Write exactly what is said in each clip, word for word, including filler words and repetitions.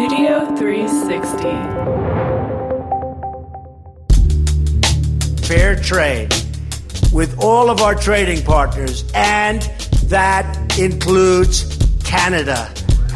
Studio three sixty. Fair trade with all of our trading partners, and that includes Canada.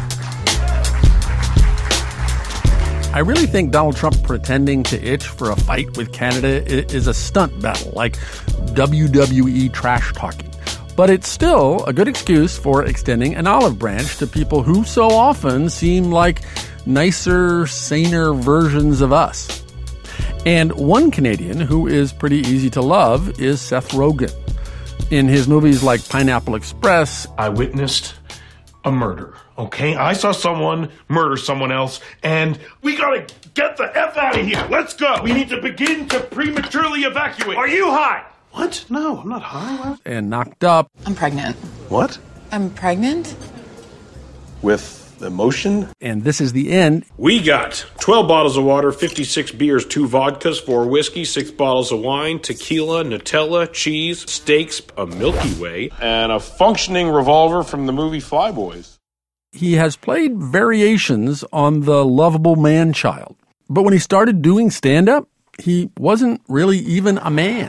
I really think Donald Trump pretending to itch for a fight with Canada is a stunt battle, like W W E trash talking. But it's still a good excuse for extending an olive branch to people who so often seem like nicer, saner versions of us. And one Canadian who is pretty easy to love is Seth Rogen. In his movies like Pineapple Express, I witnessed a murder, okay? I saw someone murder someone else, and we gotta get the F out of here. Let's go. We need to begin to prematurely evacuate. Are you high? What? No, I'm not high. And Knocked Up. I'm pregnant. What? I'm pregnant? With emotion? And This Is the End. We got twelve bottles of water, fifty-six beers, two vodkas, four whiskey, six bottles of wine, tequila, Nutella, cheese, steaks, a Milky Way, And a functioning revolver from the movie Flyboys. He has played variations on the lovable man-child. But when he started doing stand-up, he wasn't really even a man.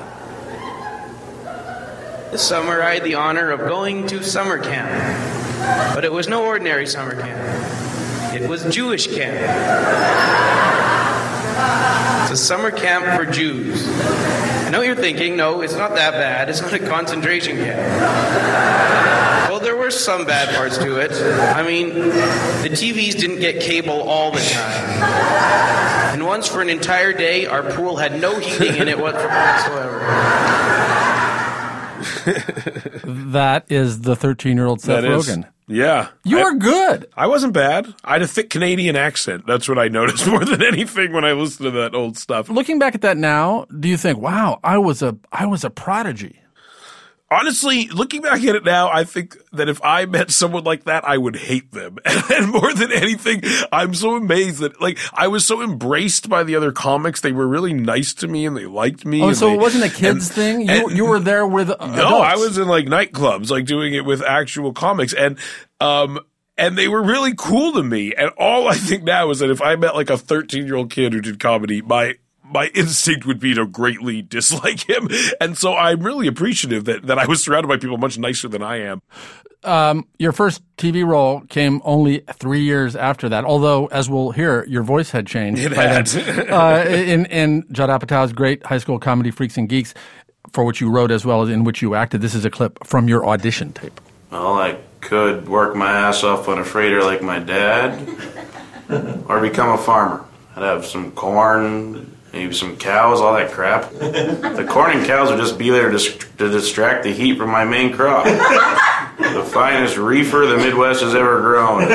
This summer, I had the honor of going to summer camp. But it was no ordinary summer camp. It was Jewish camp. It's a summer camp for Jews. I know you're thinking, no, it's not that bad. It's not a concentration camp. Well, there were some bad parts to it. I mean, the T Vs didn't get cable all the time. And once for an entire day, our pool had no heating in it whatsoever. That is the thirteen-year-old Seth That is. Rogen. Yeah. You I, were good. I wasn't bad. I had a thick Canadian accent. That's what I noticed more than anything when I listened to that old stuff. Looking back at that now, do you think, wow, I was a I was a prodigy? Honestly, looking back at it now, I think that if I met someone like that, I would hate them. And more than anything, I'm so amazed that, like, I was so embraced by the other comics. They were really nice to me and they liked me. Oh, and so they, it wasn't a kids and, thing? You, and, you were there with adults. No, I was in, like, nightclubs, like, doing it with actual comics. And, um, and they were really cool to me. And all I think now is that if I met, like, a thirteen-year-old kid who did comedy, my my instinct would be to greatly dislike him. And so I'm really appreciative that, that I was surrounded by people much nicer than I am. Um, your first T V role came only three years after that, although, as we'll hear, your voice had changed. It by had. then. uh, in, in Judd Apatow's great high school comedy Freaks and Geeks, for which you wrote as well as in which you acted. This is a clip from your audition tape. Well, I could work my ass off on a freighter like my dad, or become a farmer. I'd have some corn, maybe some cows, all that crap. The corn and cows would just be there to, to distract the heat from my main crop. The finest reefer the Midwest has ever grown.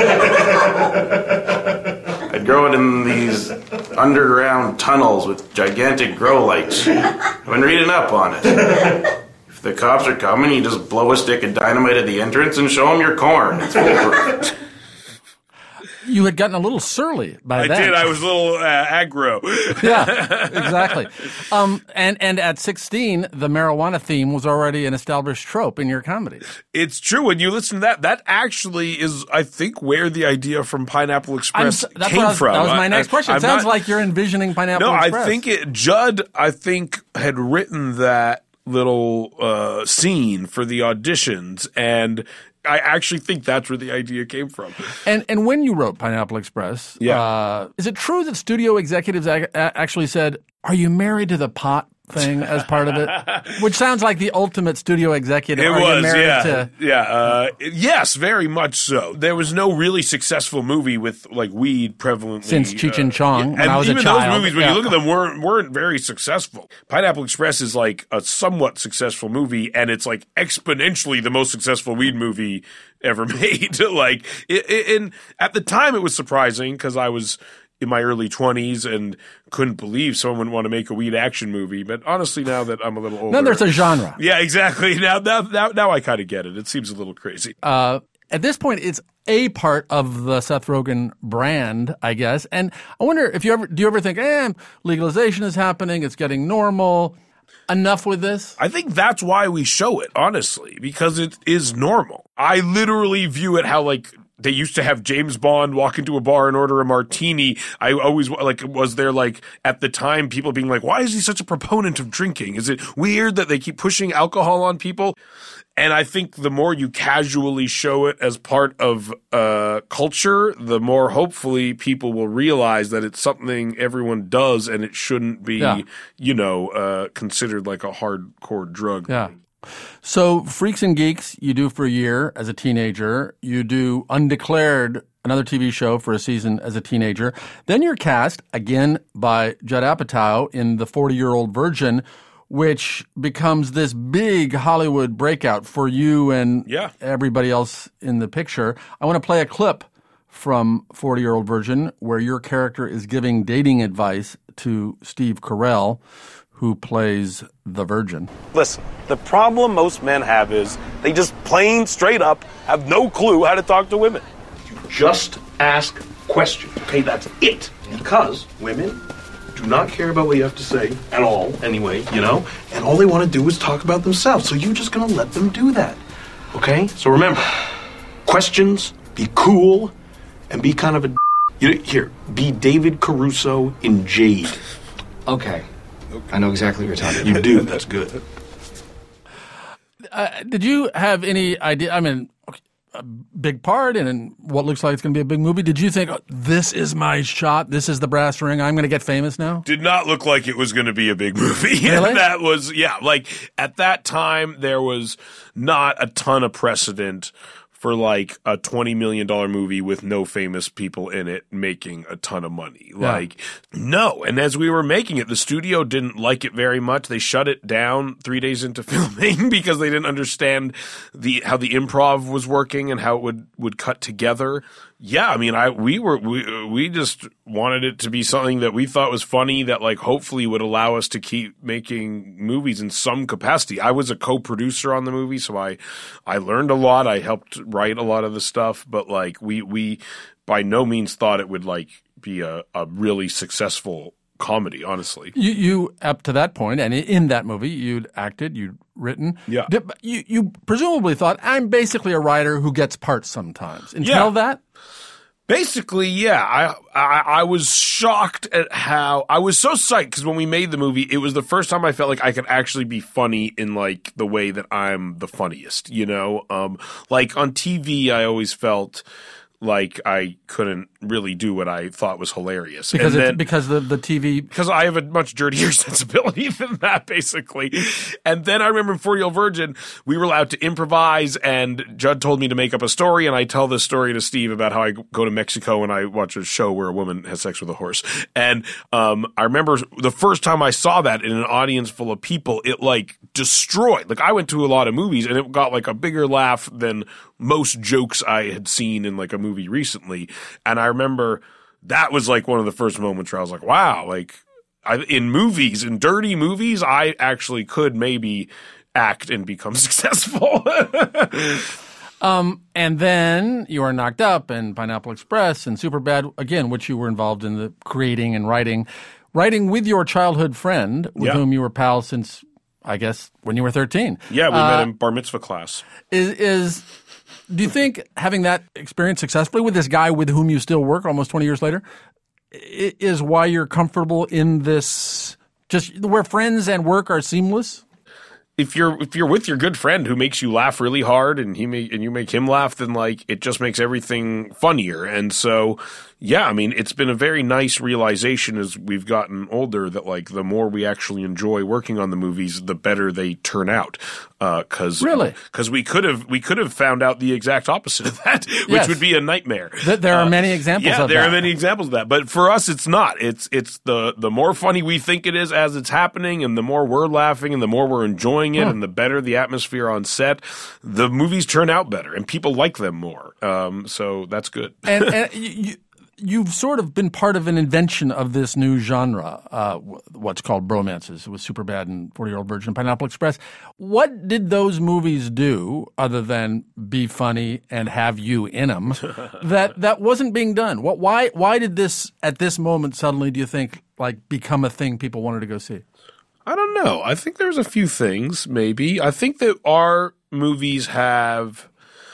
I'd grow it in these underground tunnels with gigantic grow lights. I've been reading up on it. If the cops are coming, you just blow a stick of dynamite at the entrance and show them your corn. It's foolproof. You had gotten a little surly by I then. did. I was a little uh, aggro. Yeah, exactly. Um, and, and at sixteen, the marijuana theme was already an established trope in your comedy. It's true. When you listen to that, that actually is, I think, where the idea from Pineapple Express I'm, that's came what I was, from. That was my I, next question. It I'm sounds not, like you're envisioning Pineapple no, Express. I think it, Judd, I think, had written that little uh, scene for the auditions, and I actually think that's where the idea came from. And and when you wrote Pineapple Express, yeah. uh, is it true that studio executives a- actually said, "Are you married to the pot thing as part of it?" Which sounds like the ultimate studio executive. It Are was, you married yeah, to- yeah. Uh, yes, very much so. There was no really successful movie with like weed prevalently Since Cheech and uh, Chong, yeah. when and I was a even child. those movies, when Yeah. you look at them, weren't weren't very successful. Pineapple Express is like a somewhat successful movie, and it's like exponentially the most successful weed movie ever made. Like, it, it, and at the time, it was surprising because I was in my early twenties and couldn't believe someone would want to make a weed action movie. But honestly, now that I'm a little older. Now there's a genre. Yeah, exactly. Now, now, now, now I kind of get it. It seems a little crazy. Uh, at this point, it's a part of the Seth Rogen brand, I guess. And I wonder if you ever, do you ever think, eh, legalization is happening, it's getting normal. Enough with this? I think that's why we show it, honestly, because it is normal. I literally view it how, like, they used to have James Bond walk into a bar and order a martini. I always, like, was there, like, at the time, people being like, why is he such a proponent of drinking? Is it weird that they keep pushing alcohol on people? And I think the more you casually show it as part of uh, culture, the more hopefully people will realize that it's something everyone does and it shouldn't be, Yeah. you know, uh, considered like a hardcore drug. Yeah. So Freaks and Geeks, you do for a year as a teenager. You do Undeclared, another T V show, for a season as a teenager. Then you're cast, again by Judd Apatow, in The forty-Year-Old Virgin, which becomes this big Hollywood breakout for you and Yeah. everybody else in the picture. I want to play a clip from forty-Year-Old Virgin where your character is giving dating advice to Steve Carell, who plays the Virgin. Listen, the problem most men have is they just plain straight up have no clue how to talk to women. Just ask questions, okay? That's it. Because women do not care about what you have to say at all, anyway, you know? And all they want to do is talk about themselves. So you're just going to let them do that, okay? So remember, questions, be cool, and be kind of a... You, here, be David Caruso in Jade. Okay. I know exactly what you're talking about. You do. That's good. Uh, did you have any idea? I mean, a big part in what looks like it's going to be a big movie. Did you think, oh, this is my shot? This is the brass ring. I'm going to get famous now? Did not look like it was going to be a big movie. Really? That was, yeah, like at that time, there was not a ton of precedent for like a twenty million dollars movie with no famous people in it making a ton of money. Yeah. Like, no. And as we were making it, the studio didn't like it very much. They shut it down three days into filming because they didn't understand the how the improv was working and how it would, would cut together. Yeah, I mean, I we were we we just wanted it to be something that we thought was funny that like hopefully would allow us to keep making movies in some capacity. I was a co-producer on the movie, so I I learned a lot. I helped write a lot of the stuff, but like we we by no means thought it would like be a, a really successful comedy, honestly. You, you up to that point, and in that movie, you'd acted, you'd written. Yeah. Did, you, you presumably thought, I'm basically a writer who gets parts sometimes. Until Yeah. that? Basically, yeah. I, I I was shocked at how I was so psyched because when we made the movie, it was the first time I felt like I could actually be funny in like the way that I'm the funniest. You know, um, like on T V, I always felt like I couldn't really do what I thought was hilarious Because and it's, then, because the, the T V... because I have a much dirtier sensibility than that, basically. And then I remember in forty-Year-Old Virgin, we were allowed to improvise, and Judd told me to make up a story, and I tell this story to Steve about how I go to Mexico and I watch a show where a woman has sex with a horse. And um, I remember the first time I saw that in an audience full of people, it like destroyed. Like I went to a lot of movies, and it got like a bigger laugh than most jokes I had seen in like a movie recently. And I remember that was like one of the first moments where I was like, wow, like I, in movies, in dirty movies, I actually could maybe act and become successful. Um, and then you are Knocked Up and Pineapple Express and Superbad, again, which you were involved in the creating and writing. Writing with your childhood friend, with Yeah. whom you were pals since, I guess, when you were thirteen. Yeah, we Uh, met in bar mitzvah class. Is, is do you think having that experience successfully with this guy with whom you still work almost twenty years later i- is why you're comfortable in this, just where friends and work are seamless? If you're if you're with your good friend who makes you laugh really hard and he may, and you make him laugh, then like it just makes everything funnier. And so, yeah, I mean, it's been a very nice realization as we've gotten older that like the more we actually enjoy working on the movies, the better they turn out. Uh, cause Really? because we could have we could have found out the exact opposite of that, which Yes. would be a nightmare. Th- there are Uh, many examples Yeah, of there that. are many examples of that. But for us, it's not. It's it's the the more funny we think it is as it's happening, and the more we're laughing, and the more we're enjoying it, Huh. and the better the atmosphere on set, the movies turn out better, and people like them more. Um, so that's good. and, and you, you, you've sort of been part of an invention of this new genre, uh, what's called bromances, with Superbad and forty-Year-Old Virgin, Pineapple Express. What did those movies do, other than be funny and have you in them, that that wasn't being done? What? Why? Why did this at this moment suddenly? Do you think like become a thing people wanted to go see? I don't know. I think there's a few things, maybe. I think that our movies have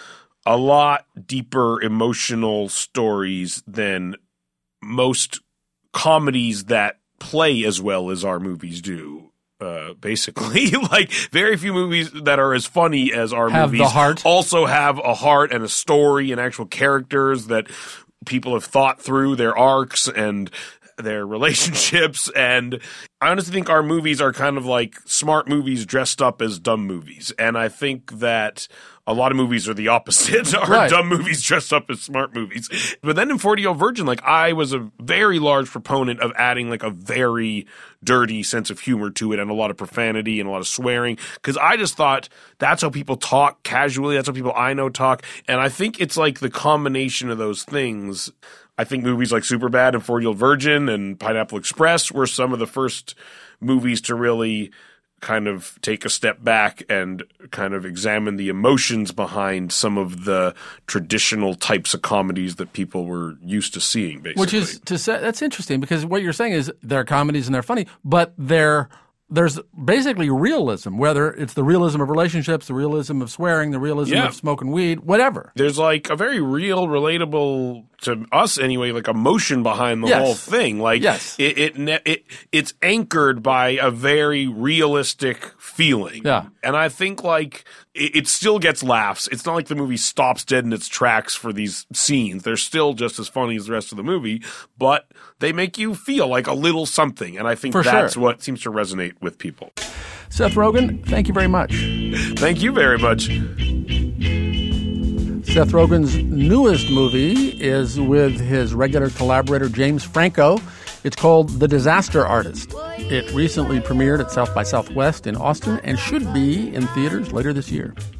a lot deeper emotional stories than most comedies that play as well as our movies do. Uh, basically, like very few movies that are as funny as our have movies the heart. also have a heart and a story and actual characters that people have thought through their arcs and their relationships. And I honestly think our movies are kind of like smart movies dressed up as dumb movies. And I think that a lot of movies are the opposite, are right. dumb movies dressed up as smart movies. But then in forty-Year-Old Virgin, like I was a very large proponent of adding like a very dirty sense of humor to it and a lot of profanity and a lot of swearing. Cause I just thought that's how people talk casually. That's how people I know talk. And I think it's like the combination of those things. I think movies like Superbad and forty-Year-Old Virgin and Pineapple Express were some of the first movies to really kind of take a step back and kind of examine the emotions behind some of the traditional types of comedies that people were used to seeing, basically. Which is to say, that's interesting because what you're saying is they're comedies and they're funny, but they're there's basically realism, whether it's the realism of relationships, the realism of swearing, the realism yeah. of smoking weed, whatever. There's like a very real, relatable, to us anyway, like emotion behind the yes. whole thing. Like yes. it, it, it, it's anchored by a very realistic feeling. Yeah. And I think like it, it still gets laughs. It's not like the movie stops dead in its tracks for these scenes. They're still just as funny as the rest of the movie, but they make you feel like a little something. And I think for that's sure. what seems to resonate with people. Seth Rogen, thank you very much. Thank you very much. Seth Rogen's newest movie is with his regular collaborator James Franco. It's called The Disaster Artist. It recently premiered at South by Southwest in Austin and should be in theaters later this year.